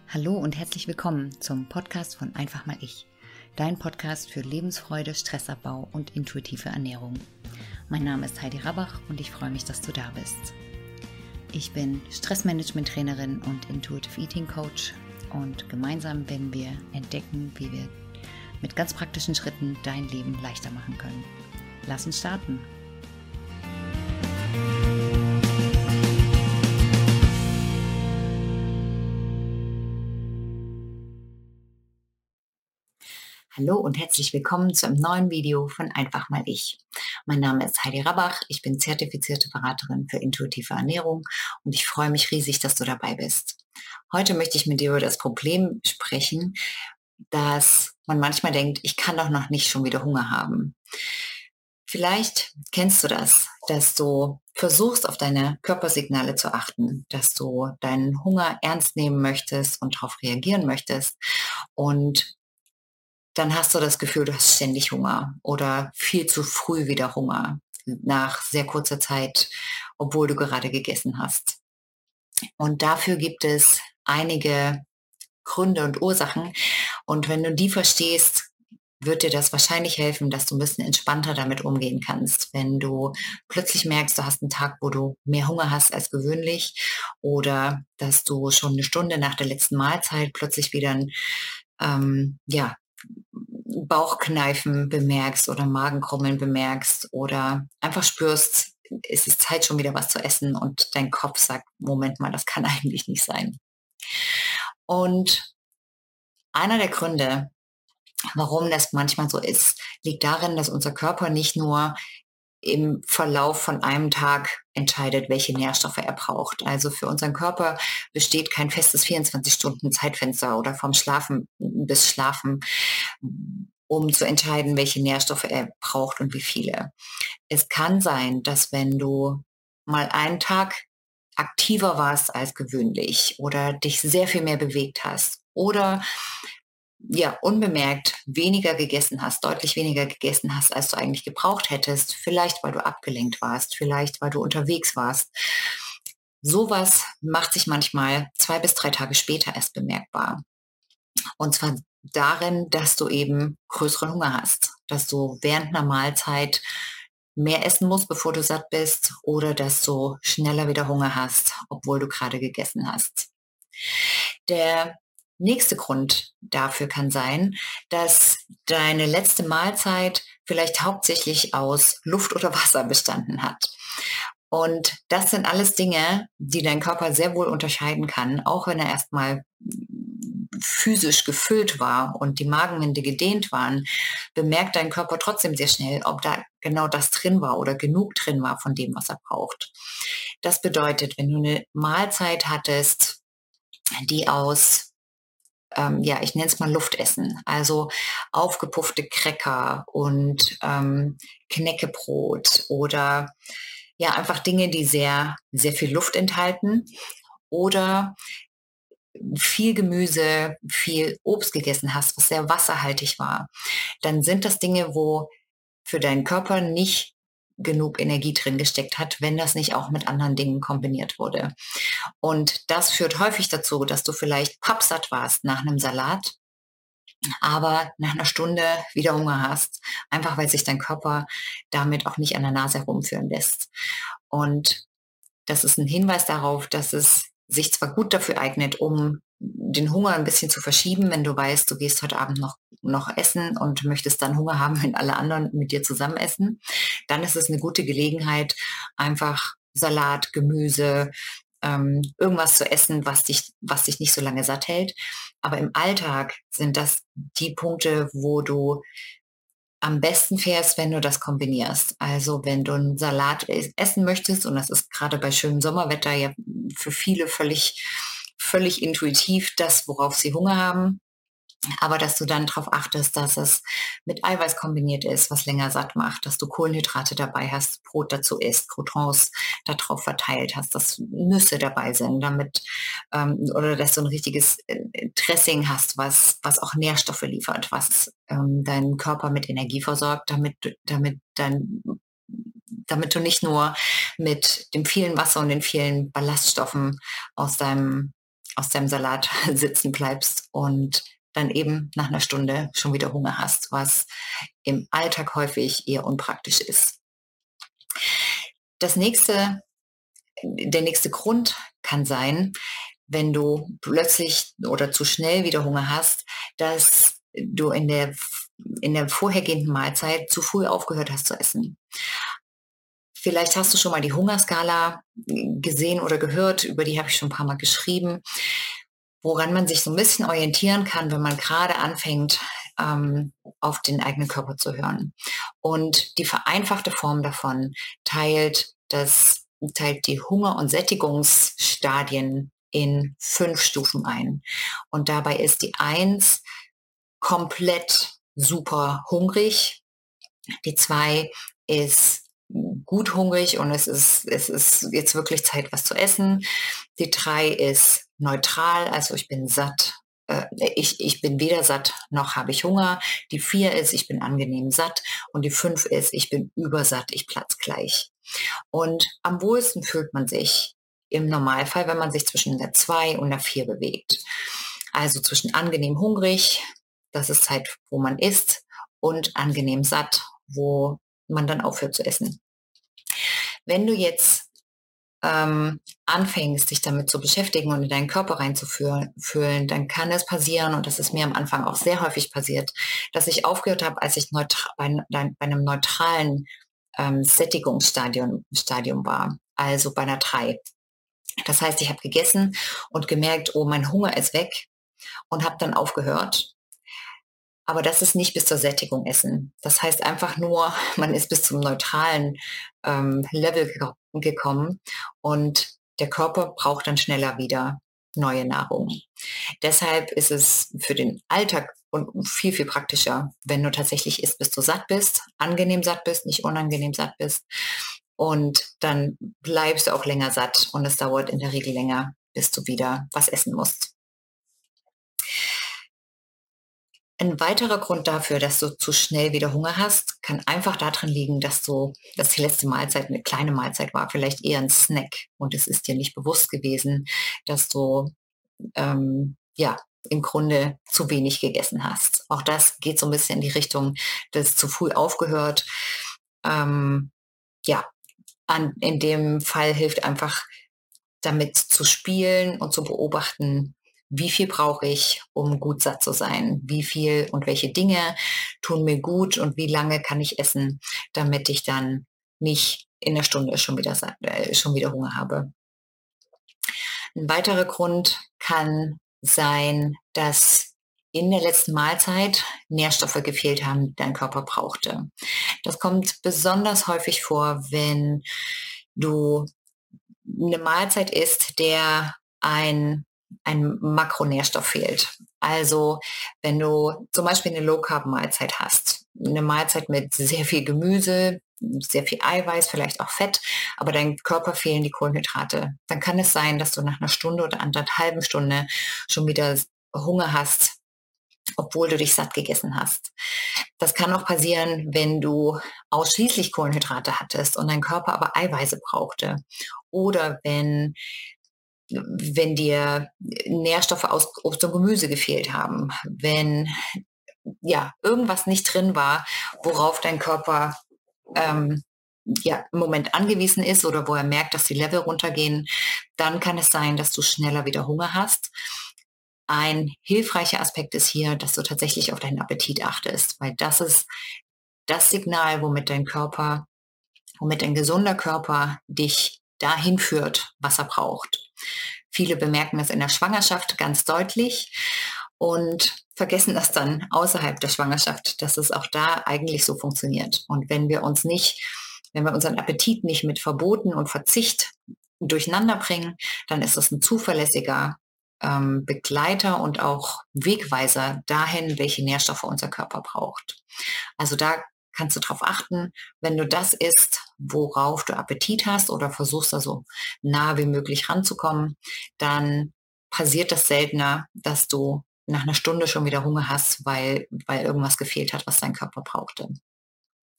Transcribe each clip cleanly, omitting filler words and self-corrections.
Hallo und herzlich willkommen zum Podcast von Einfach mal ich, dein Podcast für Lebensfreude, Stressabbau und intuitive Ernährung. Mein Name ist Heidi Rabach und ich freue mich, dass du da bist. Ich bin Stressmanagement-Trainerin und Intuitive Eating Coach und gemeinsam werden wir entdecken, wie wir mit ganz praktischen Schritten dein Leben leichter machen können. Lass uns starten! Hallo und herzlich willkommen zu einem neuen Video von Einfach mal ich. Mein Name ist Heidi Rabach, ich bin zertifizierte Beraterin für intuitive Ernährung und ich freue mich riesig, dass du dabei bist. Heute möchte ich mit dir über das Problem sprechen, dass man manchmal denkt, ich kann doch noch nicht schon wieder Hunger haben. Vielleicht kennst du das, dass du versuchst, auf deine Körpersignale zu achten, dass du deinen Hunger ernst nehmen möchtest und darauf reagieren möchtest und dann hast du das Gefühl, du hast ständig Hunger oder viel zu früh wieder Hunger nach sehr kurzer Zeit, obwohl du gerade gegessen hast. Und dafür gibt es einige Gründe und Ursachen. Und wenn du die verstehst, wird dir das wahrscheinlich helfen, dass du ein bisschen entspannter damit umgehen kannst. Wenn du plötzlich merkst, du hast einen Tag, wo du mehr Hunger hast als gewöhnlich oder dass du schon eine Stunde nach der letzten Mahlzeit plötzlich wieder ein Bauchkneifen bemerkst oder Magenkrummeln bemerkst oder einfach spürst, es ist Zeit schon wieder was zu essen und dein Kopf sagt, Moment mal, das kann eigentlich nicht sein. Und einer der Gründe, warum das manchmal so ist, liegt darin, dass unser Körper nicht nur im Verlauf von einem Tag entscheidet, welche Nährstoffe er braucht. Also für unseren Körper besteht kein festes 24-Stunden-Zeitfenster oder vom Schlafen bis Schlafen, um zu entscheiden, welche Nährstoffe er braucht und wie viele. Es kann sein, dass wenn du mal einen Tag aktiver warst als gewöhnlich oder dich sehr viel mehr bewegt hast oder unbemerkt weniger gegessen hast, deutlich weniger gegessen hast, als du eigentlich gebraucht hättest, vielleicht weil du abgelenkt warst, vielleicht weil du unterwegs warst. Sowas macht sich manchmal 2 bis 3 Tage später erst bemerkbar. Und zwar darin, dass du eben größeren Hunger hast, dass du während einer Mahlzeit mehr essen musst, bevor du satt bist, oder dass du schneller wieder Hunger hast, obwohl du gerade gegessen hast. Der nächste Grund dafür kann sein, dass deine letzte Mahlzeit vielleicht hauptsächlich aus Luft oder Wasser bestanden hat. Und das sind alles Dinge, die dein Körper sehr wohl unterscheiden kann, auch wenn er erstmal physisch gefüllt war und die Magenwände gedehnt waren, bemerkt dein Körper trotzdem sehr schnell, ob da genau das drin war oder genug drin war von dem, was er braucht. Das bedeutet, wenn du eine Mahlzeit hattest, die aus, ich nenne es mal Luftessen, also aufgepuffte Cracker und Knäckebrot oder einfach Dinge, die sehr, sehr viel Luft enthalten oder viel Gemüse, viel Obst gegessen hast, was sehr wasserhaltig war, dann sind das Dinge, wo für deinen Körper nicht genug Energie drin gesteckt hat, wenn das nicht auch mit anderen Dingen kombiniert wurde. Und das führt häufig dazu, dass du vielleicht pappsatt warst nach einem Salat, aber nach einer Stunde wieder Hunger hast, einfach weil sich dein Körper damit auch nicht an der Nase herumführen lässt. Und das ist ein Hinweis darauf, dass es sich zwar gut dafür eignet, um den Hunger ein bisschen zu verschieben, wenn du weißt, du gehst heute Abend noch essen und möchtest dann Hunger haben, wenn alle anderen mit dir zusammen essen, dann ist es eine gute Gelegenheit, einfach Salat, Gemüse, irgendwas zu essen, was dich nicht so lange satt hält. Aber im Alltag sind das die Punkte, wo du am besten fährst, wenn du das kombinierst. Also wenn du einen Salat essen möchtest, und das ist gerade bei schönem Sommerwetter ja für viele völlig intuitiv das, worauf sie Hunger haben. Aber dass du dann darauf achtest, dass es mit Eiweiß kombiniert ist, was länger satt macht, dass du Kohlenhydrate dabei hast, Brot dazu isst, Croutons darauf verteilt hast, dass Nüsse dabei sind, oder dass du ein richtiges Dressing hast, was auch Nährstoffe liefert, was deinen Körper mit Energie versorgt, damit du nicht nur mit dem vielen Wasser und den vielen Ballaststoffen aus deinem aus deinem Salat sitzen bleibst und dann eben nach einer Stunde schon wieder Hunger hast, was im Alltag häufig eher unpraktisch ist. Das nächste Der nächste Grund kann sein, wenn du plötzlich oder zu schnell wieder Hunger hast, dass du in der vorhergehenden Mahlzeit zu früh aufgehört hast zu essen. Vielleicht hast du schon mal die Hungerskala gesehen oder gehört, über die habe ich schon ein paar Mal geschrieben, woran man sich so ein bisschen orientieren kann, wenn man gerade anfängt, auf den eigenen Körper zu hören. Und die vereinfachte Form davon teilt die Hunger- und Sättigungsstadien in 5 Stufen ein. Und dabei ist die eins komplett super hungrig, die 2 ist gut hungrig und es ist jetzt wirklich Zeit, was zu essen. Die 3 ist neutral, also ich bin satt. Ich bin weder satt noch habe ich Hunger. Die 4 ist, ich bin angenehm satt. Und die 5 ist, ich bin übersatt, ich platz gleich. Und am wohlsten fühlt man sich im Normalfall, wenn man sich zwischen der 2 und der 4 bewegt. Also zwischen angenehm hungrig, das ist Zeit, wo man isst, und angenehm satt, wo man dann aufhört zu essen. Wenn du jetzt anfängst, dich damit zu beschäftigen und in deinen Körper reinzufühlen, dann kann es passieren, und das ist mir am Anfang auch sehr häufig passiert, dass ich aufgehört habe, als ich bei einem neutralen Sättigungsstadium war, also bei einer 3. Das heißt, ich habe gegessen und gemerkt, oh, mein Hunger ist weg, und habe dann aufgehört. Aber das ist nicht bis zur Sättigung essen. Das heißt einfach nur, man ist bis zum neutralen Level gekommen, und der Körper braucht dann schneller wieder neue Nahrung. Deshalb ist es für den Alltag und viel, viel praktischer, wenn du tatsächlich isst, bis du satt bist, angenehm satt bist, nicht unangenehm satt bist. Und dann bleibst du auch länger satt, und es dauert in der Regel länger, bis du wieder was essen musst. Ein weiterer Grund dafür, dass du zu schnell wieder Hunger hast, kann einfach darin liegen, dass die letzte Mahlzeit eine kleine Mahlzeit war, vielleicht eher ein Snack, und es ist dir nicht bewusst gewesen, dass du ja, im Grunde zu wenig gegessen hast. Auch das geht so ein bisschen in die Richtung des zu früh aufgehört. Ähm, ja, in dem Fall hilft einfach, damit zu spielen und zu beobachten, wie viel brauche ich, um gut satt zu sein? Wie viel und welche Dinge tun mir gut, und wie lange kann ich essen, damit ich dann nicht in der Stunde schon wieder Hunger habe. Ein weiterer Grund kann sein, dass in der letzten Mahlzeit Nährstoffe gefehlt haben, die dein Körper brauchte. Das kommt besonders häufig vor, wenn du eine Mahlzeit isst, der ein Makronährstoff fehlt. Also wenn du zum Beispiel eine Low-Carb-Mahlzeit hast, eine Mahlzeit mit sehr viel Gemüse, sehr viel Eiweiß, vielleicht auch Fett, aber deinem Körper fehlen die Kohlenhydrate, dann kann es sein, dass du nach einer Stunde oder anderthalben Stunde schon wieder Hunger hast, obwohl du dich satt gegessen hast. Das kann auch passieren, wenn du ausschließlich Kohlenhydrate hattest und dein Körper aber Eiweiße brauchte. Oder wenn dir Nährstoffe aus Obst und Gemüse gefehlt haben, wenn ja irgendwas nicht drin war, worauf dein Körper ja, im Moment angewiesen ist, oder wo er merkt, dass die Level runtergehen, dann kann es sein, dass du schneller wieder Hunger hast. Ein hilfreicher Aspekt ist hier, dass du tatsächlich auf deinen Appetit achtest, weil das ist das Signal, womit ein gesunder Körper dich dahin führt, was er braucht. Viele bemerken das in der Schwangerschaft ganz deutlich und vergessen das dann außerhalb der Schwangerschaft, dass es auch da eigentlich so funktioniert. Und wenn wir unseren Appetit nicht mit Verboten und Verzicht durcheinander bringen, dann ist es ein zuverlässiger Begleiter und auch Wegweiser dahin, welche Nährstoffe unser Körper braucht. Also da kannst du darauf achten, wenn du das isst, worauf du Appetit hast, oder versuchst da so nah wie möglich ranzukommen, dann passiert das seltener, dass du nach einer Stunde schon wieder Hunger hast, weil irgendwas gefehlt hat, was dein Körper brauchte.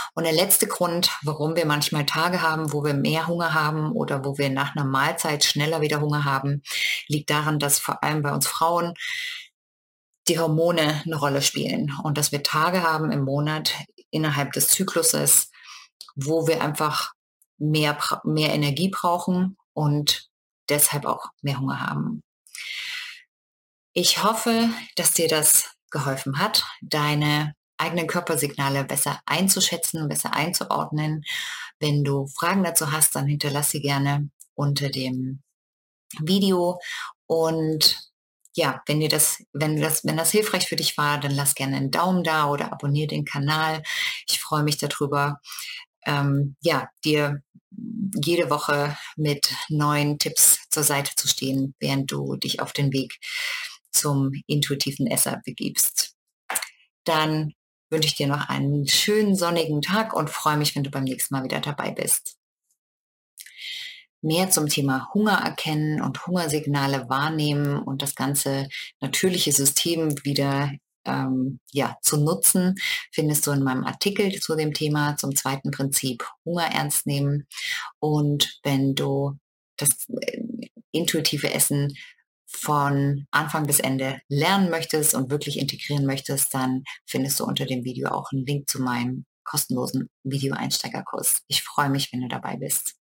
Und der letzte Grund, warum wir manchmal Tage haben, wo wir mehr Hunger haben oder wo wir nach einer Mahlzeit schneller wieder Hunger haben, liegt daran, dass vor allem bei uns Frauen die Hormone eine Rolle spielen und dass wir Tage haben im Monat innerhalb des Zykluses, wo wir einfach mehr Energie brauchen und deshalb auch mehr Hunger haben. Ich hoffe, dass dir das geholfen hat, deine eigenen Körpersignale besser einzuschätzen, besser einzuordnen. Wenn du Fragen dazu hast, dann hinterlass sie gerne unter dem Video. Und ja, wenn das hilfreich für dich war, dann lass gerne einen Daumen da oder abonniere den Kanal. Ich freue mich darüber, ja, dir jede Woche mit neuen Tipps zur Seite zu stehen, während du dich auf den Weg zum intuitiven Esser begibst. Dann wünsche ich dir noch einen schönen sonnigen Tag und freue mich, wenn du beim nächsten Mal wieder dabei bist. Mehr zum Thema Hunger erkennen und Hungersignale wahrnehmen und das ganze natürliche System wieder ja, zu nutzen, findest du in meinem Artikel zu dem Thema zum zweiten Prinzip Hunger ernst nehmen. Und wenn du das intuitive Essen von Anfang bis Ende lernen möchtest und wirklich integrieren möchtest, dann findest du unter dem Video auch einen Link zu meinem kostenlosen Video-Einsteigerkurs. Ich freue mich, wenn du dabei bist.